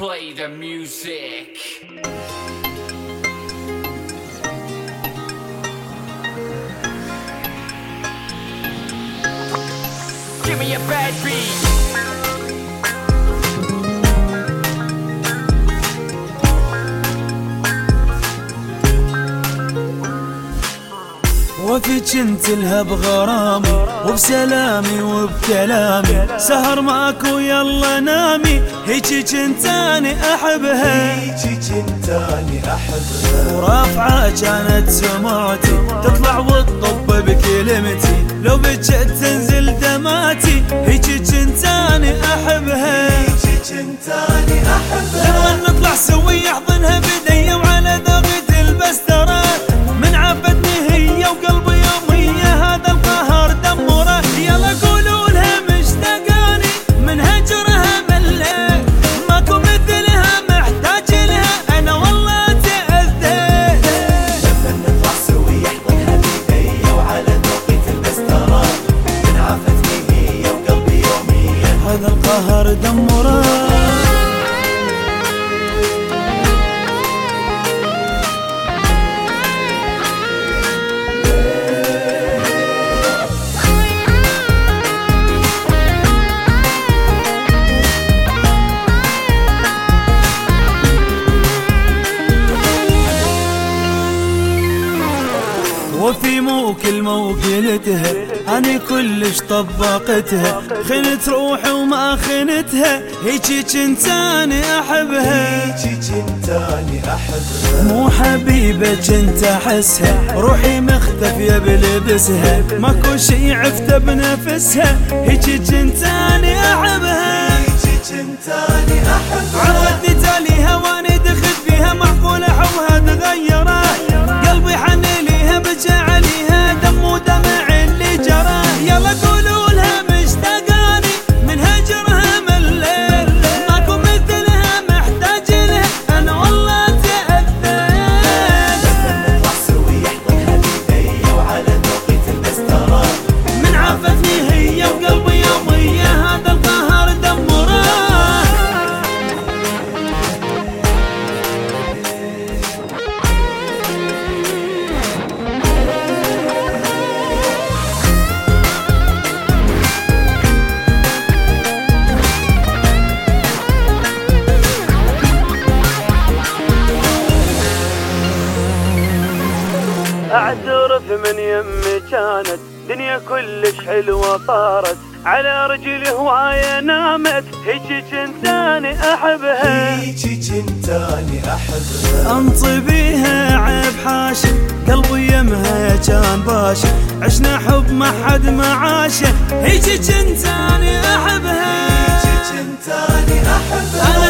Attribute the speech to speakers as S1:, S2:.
S1: Play the music. Give me a bad beat.
S2: وفيك انت لها بغرامي وبسلامي وبكلامي، سهر معك ويلا نامي، هيجي كنتاني احبها،
S3: هيجي كنتاني احبها،
S2: ورافعة كانت سمعتي تطلع وتطب بكلمتي، لو بجت تنزل دماتي، هيجي كنتاني احبها،
S3: هيجي كنتاني احبها،
S2: لما نطلع سوي احضنها بدي وعلى ذوقي تلبس ترى، من عفتني هي وقلبي يوم هي هذا القهر دمره، يلا قولوا لها مشتاقاني من هجرها مليت، ماكو مثلها محتاج لها انا والله تأذيت،
S3: لما نطلع سوي احضنها بيدي وعلى ذوقي تلبس ترى، من عفتني هي وقلبي يوميا
S2: هذا القهر دمره. وفي موكل موكلتها أنا كلش طبقتها، خنت روحي وما خنتها، هيجي كنتاني أحبها،
S3: هيجي كنتاني احبها،
S2: مو حبيبة كنت أحسها، روحي مختفية بلبسها، ماكو شي عفته بنفسها، هيجي كنتاني أحبها،
S3: هيجي كنتاني احبها،
S2: عرفتني تاليها وأنا دخلت فيها، معقولة حبها تغيره، قلبي حن ليها بجى عليها، دم ودمع اللي جرى، يلا قولوا لها مشتاقاني من هجرها مليت، ماكو مثلها محتاج لها انا والله تأذيت،
S3: لما نطلع سوي احضنها بيدي وعلى ذوقي تلبس ترى،
S2: من عفتني هي وقلبي يوميا هذا القهر دمره. اعترف من يمي كانت دنيا كلش حلوة صارت، على رجلي هواية نامت، هيجي كنتاني احبها،
S3: هيجي كنتاني احبها،
S2: انطي بيها عيب حاشا، قلبي يمها كان باشا، عشنا حب ما حد معاشه، هيجي كنتاني احبها،
S3: هيجي كنتاني احبها،